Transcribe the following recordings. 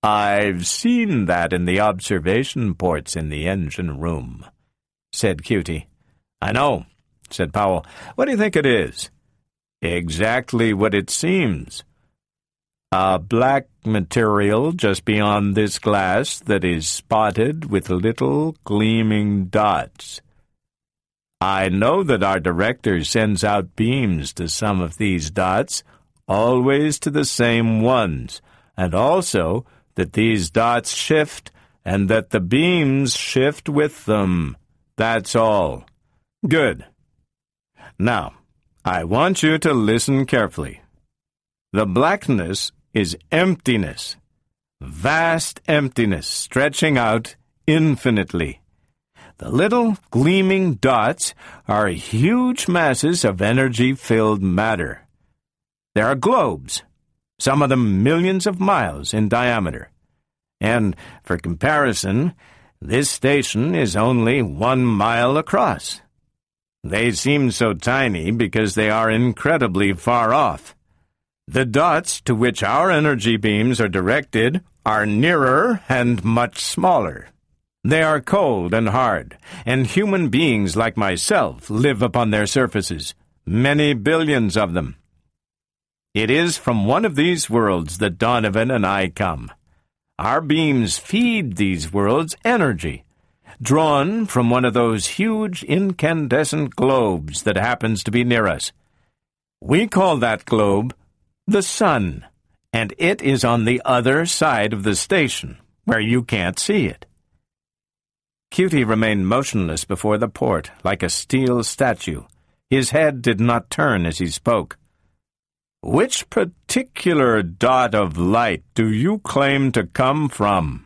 "I've seen that in the observation ports in the engine room," said Cutie. "I know," said Powell. "What do you think it is?" "Exactly what it seems. A black material just beyond this glass that is spotted with little gleaming dots. I know that our director sends out beams to some of these dots, always to the same ones, and also that these dots shift and that the beams shift with them. That's all." "Good. Now, I want you to listen carefully. The blackness is emptiness, vast emptiness stretching out infinitely. The little gleaming dots are huge masses of energy-filled matter. There are globes, some of them millions of miles in diameter. And, for comparison, this station is only 1 mile across. They seem so tiny because they are incredibly far off. The dots to which our energy beams are directed are nearer and much smaller. They are cold and hard, and human beings like myself live upon their surfaces, many billions of them. It is from one of these worlds that Donovan and I come. Our beams feed these worlds energy, drawn from one of those huge incandescent globes that happens to be near us. We call that globe the sun, and it is on the other side of the station, where you can't see it." Cutie remained motionless before the port, like a steel statue. His head did not turn as he spoke. "Which particular dot of light do you claim to come from?"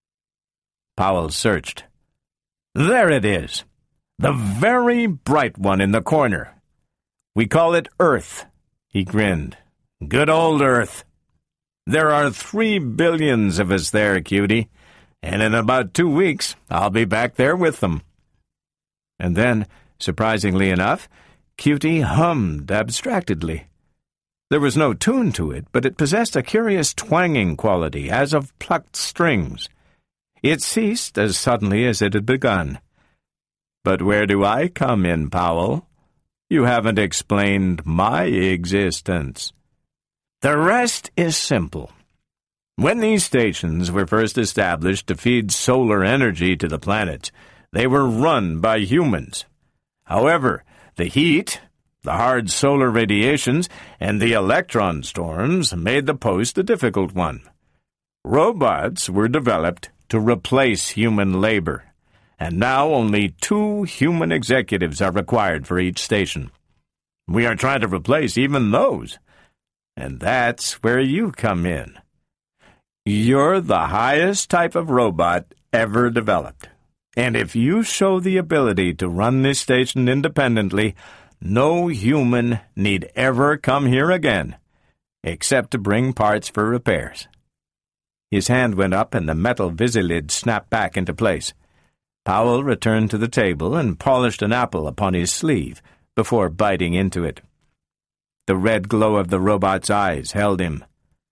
Powell searched. "There it is, the very bright one in the corner. We call it Earth." He grinned. "Good old Earth. There are 3 billions of us there, Cutie, and in about 2 weeks I'll be back there with them." And then, surprisingly enough, Cutie hummed abstractedly. There was no tune to it, but it possessed a curious twanging quality, as of plucked strings. It ceased as suddenly as it had begun. "But where do I come in, Powell? You haven't explained my existence." "The rest is simple. When these stations were first established to feed solar energy to the planets, they were run by humans. However, the heat, the hard solar radiations, and the electron storms made the post a difficult one. Robots were developed to replace human labor, and now only 2 human executives are required for each station. We are trying to replace even those. And that's where you come in. You're the highest type of robot ever developed. And if you show the ability to run this station independently, no human need ever come here again, except to bring parts for repairs." His hand went up and the metal visilid snapped back into place. Powell returned to the table and polished an apple upon his sleeve before biting into it. The red glow of the robot's eyes held him.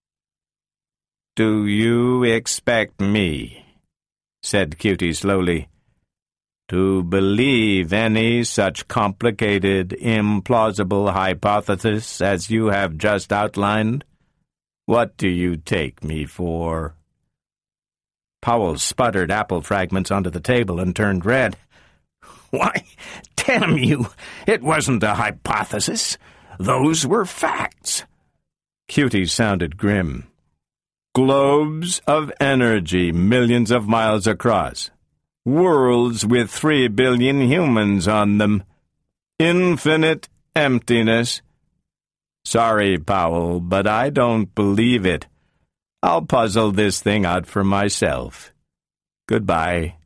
"Do you expect me," said Cutie slowly, "to believe any such complicated, implausible hypothesis as you have just outlined? What do you take me for?" Powell sputtered apple fragments onto the table and turned red. "Why, damn you, it wasn't a hypothesis. Those were facts." Cutie sounded grim. "Globes of energy millions of miles across. Worlds with 3 billion humans on them. Infinite emptiness. Sorry, Powell, but I don't believe it. I'll puzzle this thing out for myself. Goodbye."